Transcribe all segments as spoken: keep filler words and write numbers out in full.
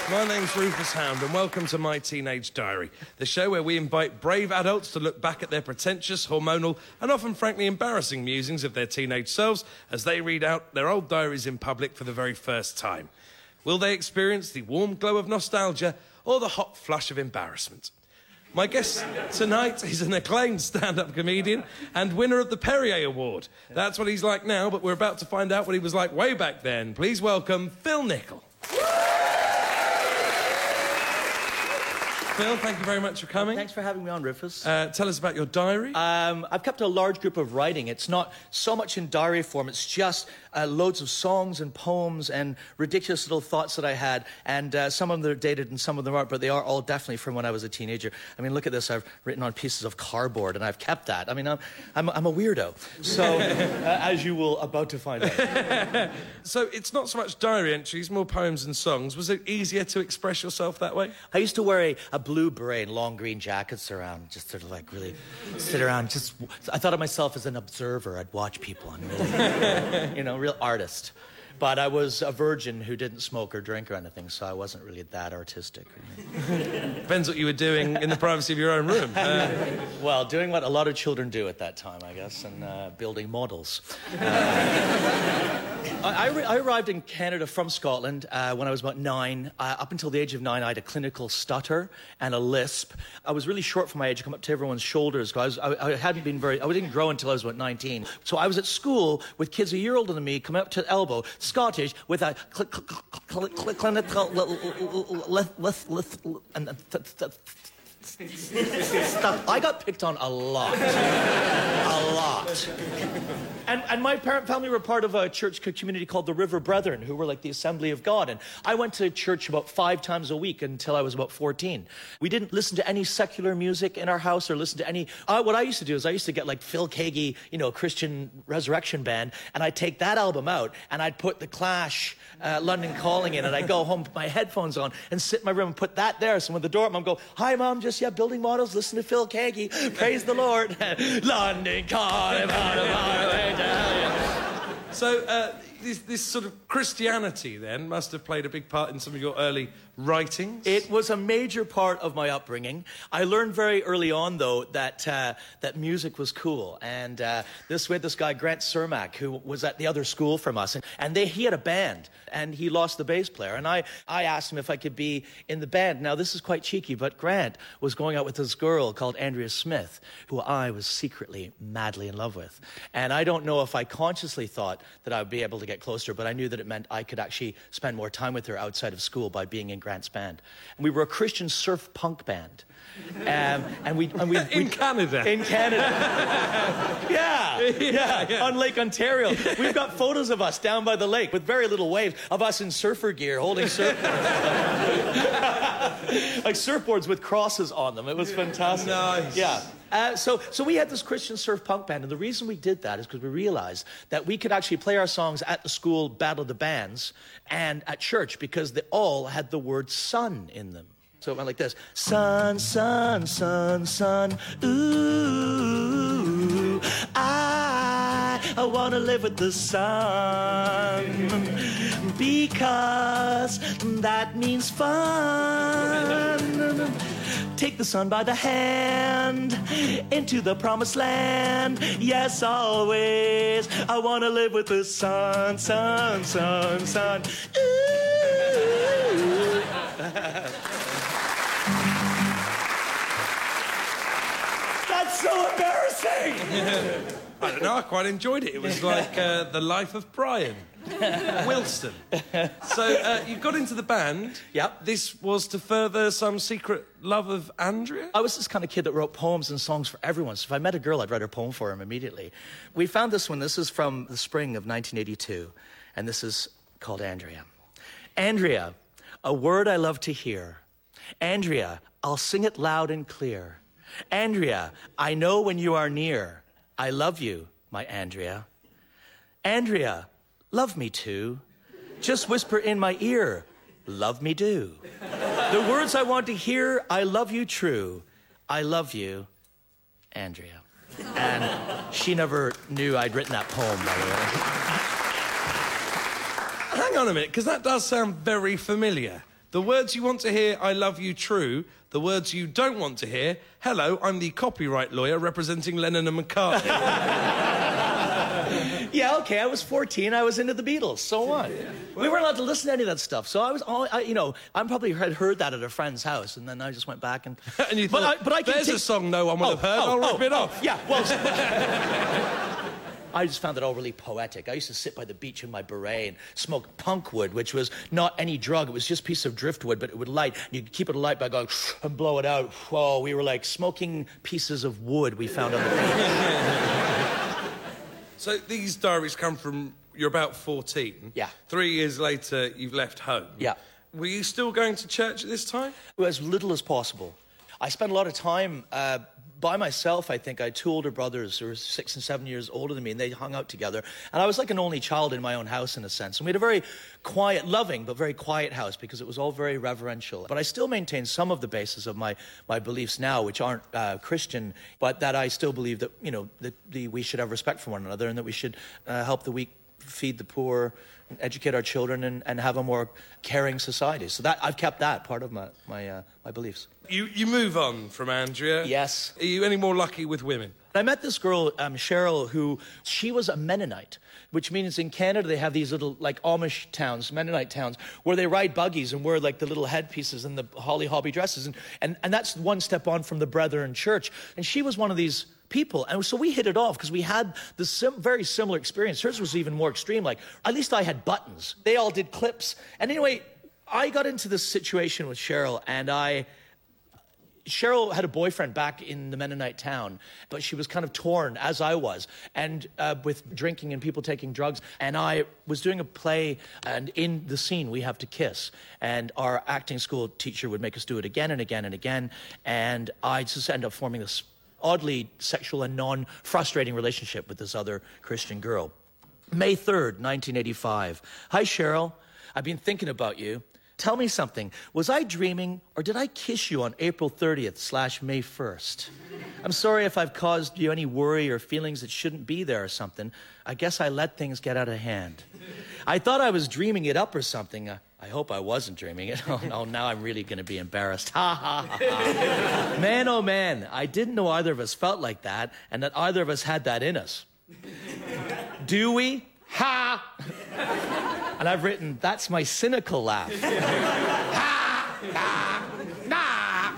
My name's Rufus Hound, and welcome to My Teenage Diary, the show where we invite brave adults to look back at their pretentious, hormonal, and often frankly embarrassing musings of their teenage selves as they read out their old diaries in public for the very first time. Will they experience the warm glow of nostalgia or the hot flush of embarrassment? My guest tonight is an acclaimed stand-up comedian and winner of the Perrier Award. That's what he's like now, but we're about to find out what he was like way back then. Please welcome Phil Nichol. Phil, thank you very much for coming. Thanks for having me on, Rufus. Uh, tell us about your diary. Um, I've kept a large group of writing. It's not so much in diary form. It's just uh, loads of songs and poems and ridiculous little thoughts that I had. And uh, some of them are dated and some of them aren't, but they are all definitely from when I was a teenager. I mean, look at this. I've written on pieces of cardboard, and I've kept that. I mean, I'm, I'm, I'm a weirdo. So, uh, as you will about to find out. So it's not so much diary entries, more poems and songs. Was it easier to express yourself that way? I used to wear a, a blue beret and long green jackets around, just sort of like really sit around. Just I thought of myself as an observer. I'd watch people and really, you know, real artist. But I was a virgin who didn't smoke or drink or anything, so I wasn't really that artistic. Depends what you were doing in the privacy of your own room. Uh... Well, doing what a lot of children do at that time, I guess, and uh, building models. Uh, I, I arrived in Canada from Scotland uh, when I was about nine. Uh, up until the age of nine, I had a clinical stutter and a lisp. I was really short for my age. I come up to everyone's shoulders. I, was, I, I hadn't been very... I didn't grow until I was about nineteen. So I was at school with kids a year older than me, coming up to elbow, Scottish, with a clinical... Stuff. I got picked on a lot. A lot. And, and my parent family were part of a church community called the River Brethren, who were like the Assembly of God. And I went to church about five times a week until I was about fourteen. We didn't listen to any secular music in our house or listen to any... Uh, what I used to do is I used to get like Phil Keaggy, you know, Christian Resurrection Band, and I'd take that album out and I'd put the Clash, uh, London Calling in, and I'd go home with my headphones on and sit in my room and put that there. So when the door, Mom go, "Hi, Mom, just, yeah, building models, listen to Phil Keaggy, praise the Lord." London Calling, So, uh, this, this sort of Christianity, then, must have played a big part in some of your early writings? It was a major part of my upbringing. I learned very early on, though, that uh, that music was cool. And uh, this with this guy, Grant Cermak, who was at the other school from us. And, and they, he had a band, and he lost the bass player. And I, I asked him if I could be in the band. Now, this is quite cheeky, but Grant was going out with this girl called Andrea Smith, who I was secretly madly in love with. And I don't know if I consciously thought that I would be able to get closer, but I knew that it meant I could actually spend more time with her outside of school by being in Grant's band. And we were a Christian surf punk band. Um, and we, and we, in we, Canada. In Canada. yeah, yeah, yeah, on Lake Ontario. We've got photos of us down by the lake with very little waves, of us in surfer gear holding surfboards. Like surfboards with crosses on them. It was fantastic. Nice. Yeah. Uh, so, so we had this Christian surf punk band, and the reason we did that is because we realized that we could actually play our songs at the school Battle of the Bands and at church because they all had the word "son" in them. So it went like this: sun, sun, sun, sun, ooh, I, I want to live with the sun because that means fun. Take the sun by the hand into the promised land. Yes, always. I want to live with the sun, sun, sun, sun. Ooh. That's so embarrassing. I don't know, I quite enjoyed it. It was like uh, the life of Brian Wilson. So uh, you got into the band. Yep. This was to further some secret love of Andrea? I was this kind of kid that wrote poems and songs for everyone. So if I met a girl, I'd write her poem for him immediately. We found this one. This is from the spring of nineteen eighty-two. And this is called Andrea. Andrea, a word I love to hear. Andrea, I'll sing it loud and clear. Andrea, I know when you are near. I love you, my Andrea. Andrea, love me too. Just whisper in my ear, love me do. The words I want to hear, I love you true. I love you, Andrea. And she never knew I'd written that poem, by the way. Hang on a minute, because that does sound very familiar. The words you want to hear, I love you, true. The words you don't want to hear, hello, I'm the copyright lawyer representing Lennon and McCartney. Yeah, okay, I was fourteen, I was into the Beatles, so what? Yeah. Well, we weren't allowed to listen to any of that stuff, so I was, all, I, you know, I probably had heard that at a friend's house, and then I just went back and... and you thought, but I, but I there's take... a song no one would oh, have heard, oh, I'll oh, rip it oh, off. Yeah, well... I just found it all really poetic. I used to sit by the beach in my beret and smoke punk wood, which was not any drug. It was just a piece of driftwood, but it would light. You could keep it alight by going and blow it out. Whoa, we were like smoking pieces of wood we found on the beach. So these diaries come from, you're about fourteen. Yeah. Three years later, you've left home. Yeah. Were you still going to church at this time? As little as possible. I spent a lot of time... Uh, by myself, I think. I had two older brothers who were six and seven years older than me, and they hung out together. And I was like an only child in my own house, in a sense. And we had a very quiet, loving, but very quiet house because it was all very reverential. But I still maintain some of the basis of my, my beliefs now, which aren't uh, Christian, but that I still believe that, you know, that the, we should have respect for one another and that we should uh, help the weak, feed the poor, educate our children, and, and have a more caring society. So that I've kept that part of my my, uh, my beliefs. You you move on from Andrea. Yes. Are you any more lucky with women? I met this girl, um, Cheryl, who, she was a Mennonite, which means in Canada they have these little, like, Amish towns, Mennonite towns, where they ride buggies and wear, like, the little headpieces and the holly-hobby dresses. And, and, and that's one step on from the Brethren Church. And she was one of these people. And so we hit it off because we had this sim- very similar experience. Hers was even more extreme. Like, at least I had buttons. They all did clips. And anyway, I got into this situation with Cheryl, and I... Cheryl had a boyfriend back in the Mennonite town, but she was kind of torn, as I was, and uh, with drinking and people taking drugs. And I was doing a play, and in the scene, we have to kiss. And our acting school teacher would make us do it again and again and again. And I just ended up forming this oddly sexual and non-frustrating relationship with this other Christian girl. May third, nineteen eighty-five. Hi, Cheryl. I've been thinking about you. Tell me something. Was I dreaming, or did I kiss you on April thirtieth slash May first? I'm sorry if I've caused you any worry or feelings that shouldn't be there or something. I guess I let things get out of hand. I thought I was dreaming it up or something. Uh, I hope I wasn't dreaming it. Oh, no, now I'm really going to be embarrassed. Ha, ha, ha, ha. Man, oh, man, I didn't know either of us felt like that and that either of us had that in us. Do we? Ha! And I've written, that's my cynical laugh. Ha! Ha! Nah!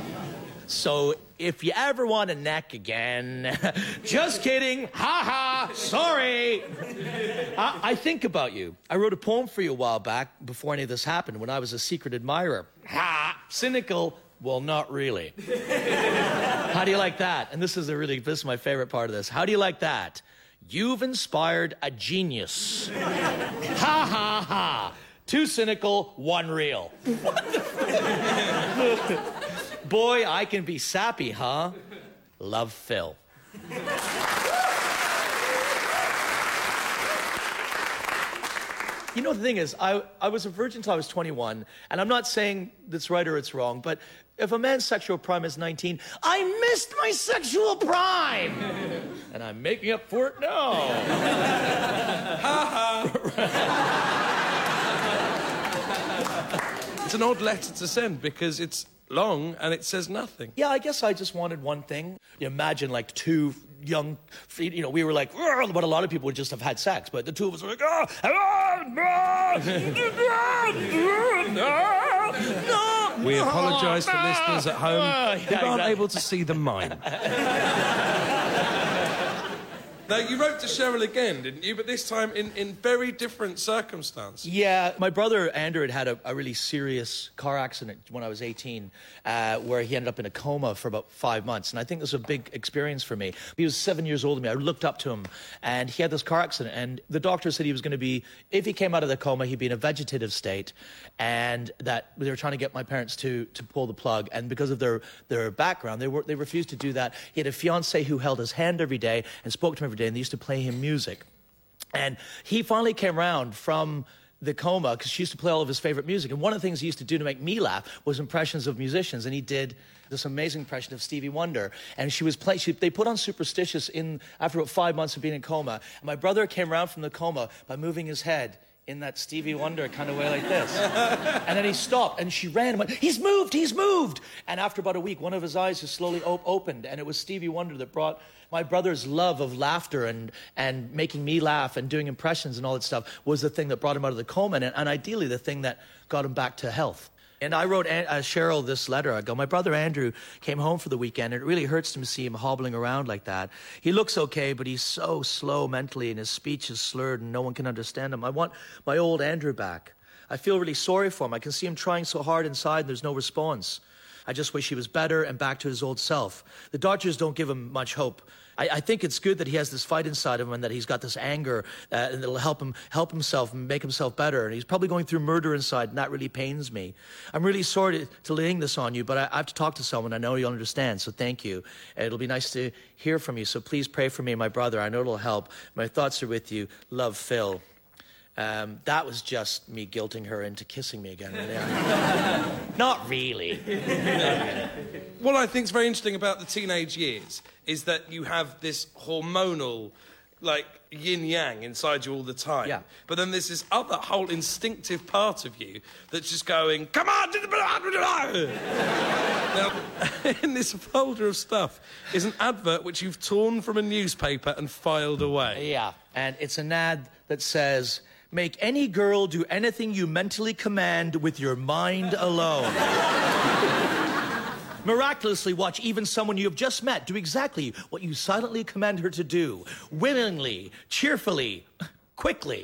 So if you ever want a neck again, just kidding. Ha ha! Sorry. I, I think about you. I wrote a poem for you a while back before any of this happened when I was a secret admirer. Ha! Cynical. Well, not really. How do you like that? And this is a really, this is my favorite part of this. How do you like that? You've inspired a genius. Ha ha ha. Two cynical, one real. What the Boy, I can be sappy, huh? Love, Phil. You know, the thing is, I, I was a virgin until I was twenty-one, and I'm not saying that's right or it's wrong, but if a man's sexual prime is nineteen, I missed my sexual prime! And I'm making up for it now. Ha ha! It's an odd letter to send because it's long and it says nothing. Yeah, I guess I just wanted one thing. You imagine like two young, you know, we were like, but a lot of people would just have had sex, but the two of us were like, oh, we apologise to listeners at home yeah, who aren't exactly. able to see the mime. Now, you wrote to Cheryl again, didn't you? But this time in, in very different circumstances. Yeah, my brother Andrew had had a, a really serious car accident when I was eighteen, uh, where he ended up in a coma for about five months. And I think this was a big experience for me. He was seven years older than me. I looked up to him, and he had this car accident. And the doctor said he was going to be, if he came out of the coma, he'd be in a vegetative state, and that they were trying to get my parents to, to pull the plug. And because of their, their background, they, were, they refused to do that. He had a fiancée who held his hand every day and spoke to him every day, and they used to play him music. And he finally came around from the coma because she used to play all of his favorite music. And one of the things he used to do to make me laugh was impressions of musicians. And he did this amazing impression of Stevie Wonder. And she was playing, she, they put on Superstitious in after about five months of being in coma. And my brother came around from the coma by moving his head in that Stevie Wonder kind of way like this. And then he stopped, and she ran and went, he's moved, he's moved. And after about a week, one of his eyes just slowly op- opened, and it was Stevie Wonder that brought my brother's love of laughter and, and making me laugh and doing impressions and all that stuff was the thing that brought him out of the coma, and, and ideally the thing that got him back to health. And I wrote uh, Cheryl this letter. I go, my brother Andrew came home for the weekend, and it really hurts him to see him hobbling around like that. He looks okay, but he's so slow mentally, and his speech is slurred, and no one can understand him. I want my old Andrew back. I feel really sorry for him. I can see him trying so hard inside, and there's no response. I just wish he was better and back to his old self. The doctors don't give him much hope. I, I think it's good that he has this fight inside of him and that he's got this anger uh, and it'll help him help himself and make himself better. And he's probably going through murder inside, and that really pains me. I'm really sorry to, to laying this on you, but I, I have to talk to someone. I know you'll understand, so thank you. It'll be nice to hear from you, so please pray for me and my brother. I know it'll help. My thoughts are with you. Love, Phil. Um, that was just me guilting her into kissing me again. Not really. What I think is very interesting about the teenage years is that you have this hormonal, like, yin-yang inside you all the time. Yeah. But then there's this other whole instinctive part of you that's just going, come on! Now, in this folder of stuff is an advert which you've torn from a newspaper and filed away. Yeah, and it's an ad that says, make any girl do anything you mentally command with your mind alone. Miraculously watch even someone you have just met do exactly what you silently command her to do. Willingly, cheerfully, quickly.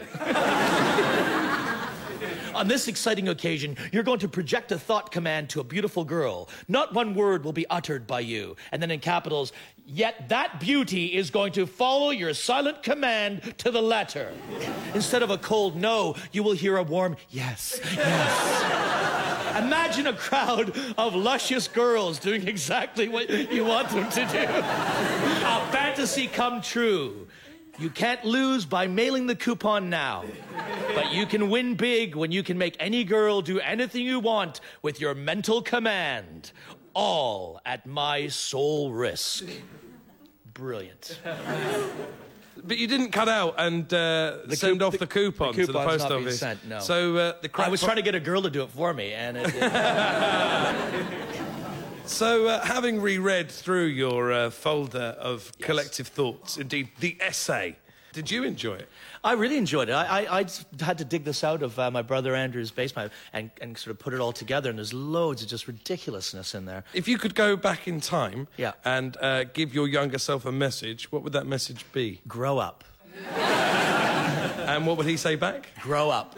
On this exciting occasion, you're going to project a thought command to a beautiful girl. Not one word will be uttered by you. And then in capitals, yet that beauty is going to follow your silent command to the letter. Instead of a cold no, you will hear a warm yes, yes. Imagine a crowd of luscious girls doing exactly what you want them to do. A fantasy come true. You can't lose by mailing the coupon now. But you can win big when you can make any girl do anything you want with your mental command. All at my sole risk. Brilliant. But you didn't cut out and uh, send coup- off the, the coupon the to the post not office. Sent, no. So uh, the I was trying to get a girl to do it for me, and it, it... So, uh, having reread through your uh, folder of yes. collective thoughts, indeed the essay, did you enjoy it? I really enjoyed it. I, I, I had to dig this out of uh, my brother Andrew's basement and, and sort of put it all together, and there's loads of just ridiculousness in there. If you could go back in time yeah. and uh, give your younger self a message, what would that message be? Grow up. And what would he say back? Grow up.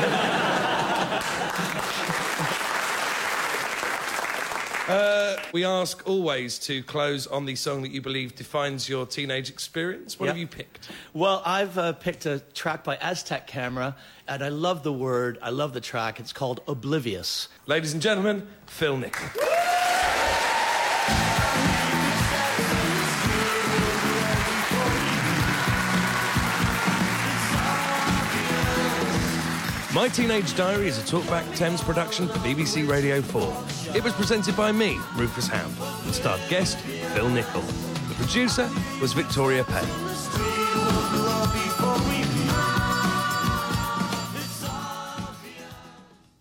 Uh, we ask always to close on the song that you believe defines your teenage experience. What yep. have you picked? Well, I've uh, picked a track by Aztec Camera, and I love the word, I love the track. It's called Oblivious. Ladies and gentlemen, Phil Nickel. My Teenage Diary is a Talkback Thames production for B B C Radio four. It was presented by me, Rufus Hound, and starred guest Phil Nickel. The producer was Victoria Payne.